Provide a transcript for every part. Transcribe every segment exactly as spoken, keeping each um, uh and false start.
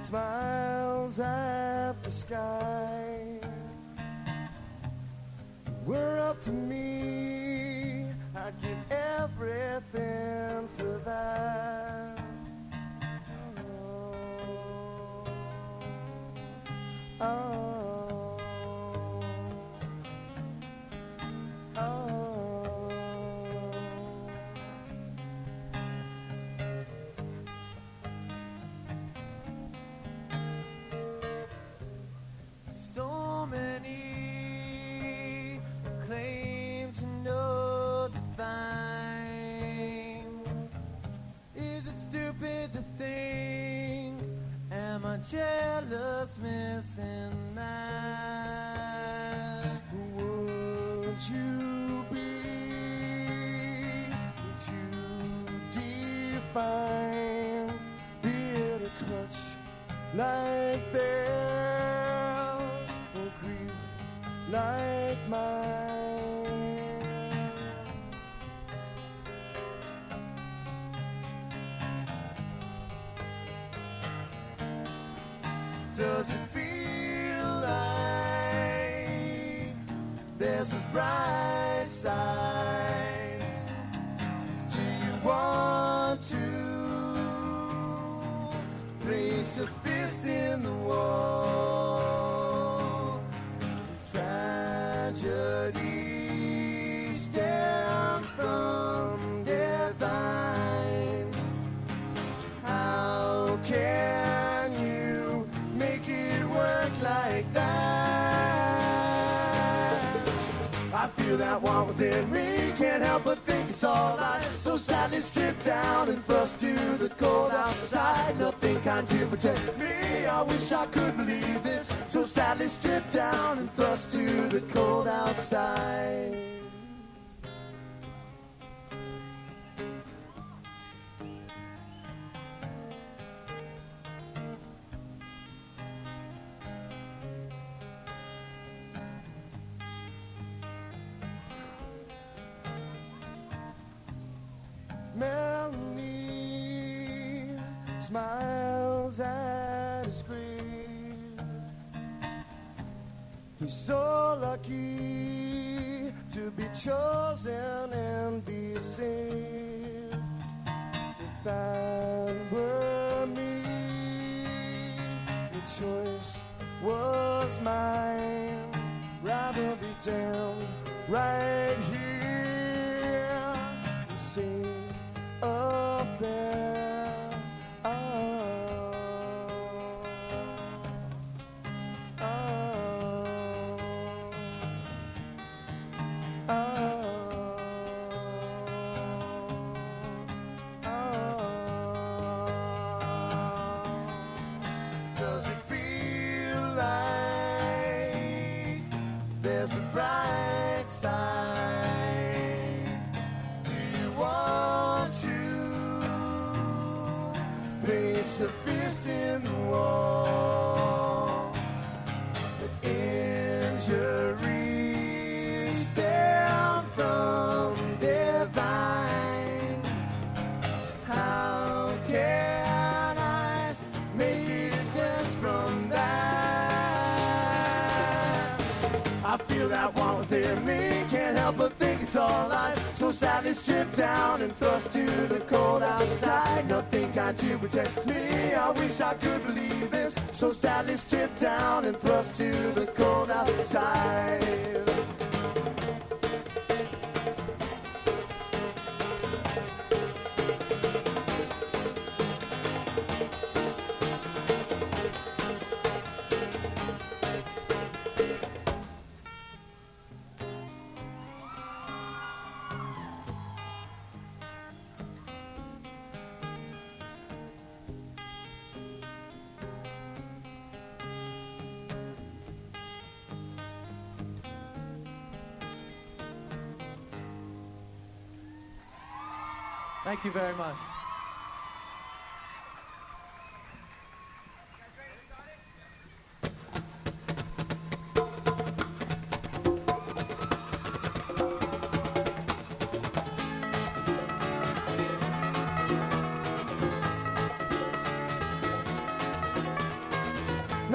Smiles at the sky. Were up to me, I'd give everything for that. Oh, oh, oh. So many claim to know the vine. Is it stupid to think? Am I jealous, missing that? Who would you be? Would you define? Be it a crutch like theirs, or grief like mine? Does it feel like there's a bright side? Do you want to place a fist in the wall? Tragedy stem from divine. How can you make it work like that? I feel that want within me, can't help but think it's all right. So sadly stripped down and thrust to the cold outside. Nothing kind to protect me, I wish I could believe this. So sadly stripped down and thrust to the cold outside. Melanie smiles at his grave. He's so lucky to be chosen and be saved. If that were me, the choice was mine. Rather be down right here and sing up there. Oh, oh, oh, oh. Does it feel like there's a bright side? Do you want to place a fist in the wall? The injuries stem from divine. How can I make sense from that? I feel that want within me, can't help but think it's all right. So sadly stripped down and thrust to the cold outside. Nothing kind to protect me, I wish I could believe this. So sadly stripped down and thrust to the cold outside. Thank you very much.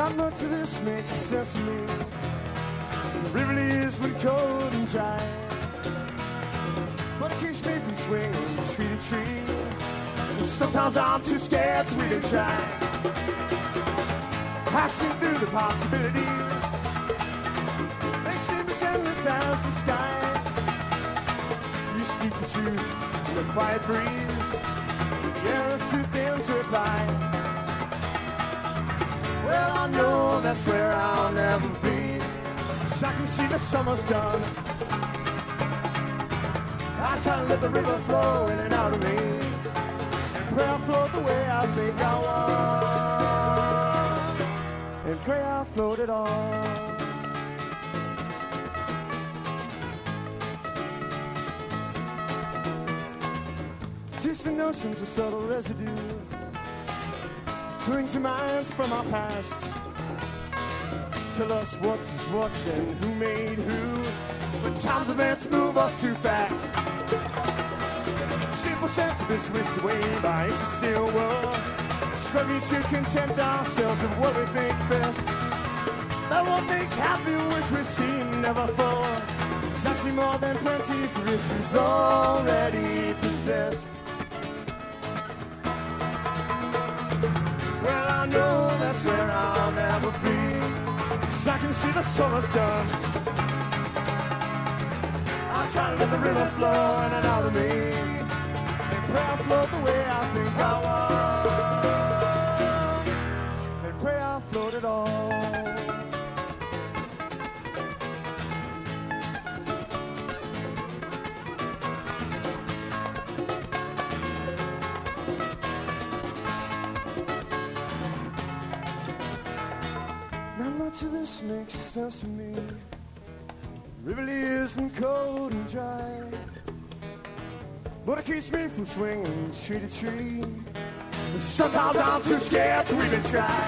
Not much of this makes sense to me. The river is when cold and dry, but it keeps me from swinging tree to tree. Sometimes I'm too scared to even try. Passing through the possibilities, they seem as endless as the sky. You seek the truth in the quiet breeze. Yeah, it's too thin to reply. Well, I know that's where I'll never be, 'cause I can see the summer's done. I try to let the river flow in and out of me, and pray I float the way I think I want, and pray I float it all. Distant notions of subtle residue cling to minds from our past. Tell us what's is what's and who made who, but time's events move us too fast. Simple sense of this whisked away by it's a still world, struggling to content ourselves with what we think best. That what makes happy wish we see never fall. It's actually more than plenty, for it is already possessed. Well, I know that's where I'll never be, 'cause I can see the summer's done. I try to let the river flow in and out of me, and pray I float the way I think I want, and pray I float it all. Not much of this makes sense to me. River isn't cold and dry, but it keeps me from swinging tree to tree. And sometimes I'm too scared to even try.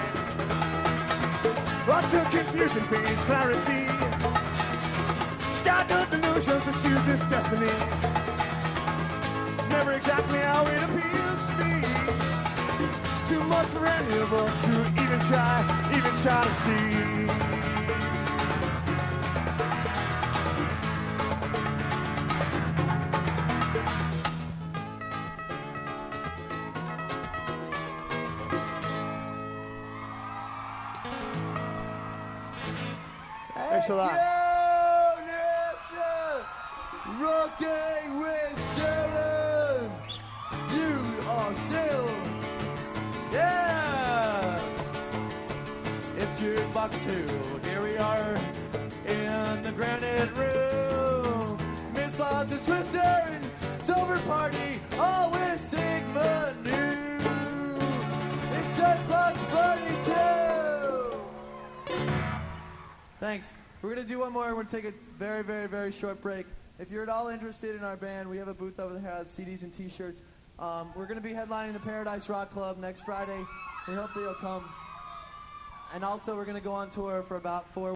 But till confusion fades clarity, scattered delusions excuse this destiny. It's never exactly how it appears to be. It's too much for any of us to even try, even try to see. Thanks a lot. Yo, Nation! Rocking with Dylan! You are still... Yeah! It's Jukebox two. Here we are in the granite room. Miss Odds and Twister and Silver Party, all with Sigma Nu. It's Jukebox Party two! Thanks. We're going to do one more. We're going to take a very, very, very short break. If you're at all interested in our band, we have a booth over there that has C Ds and T-shirts. Um, we're going to be headlining the Paradise Rock Club next Friday. We hope that you'll come. And also, we're going to go on tour for about four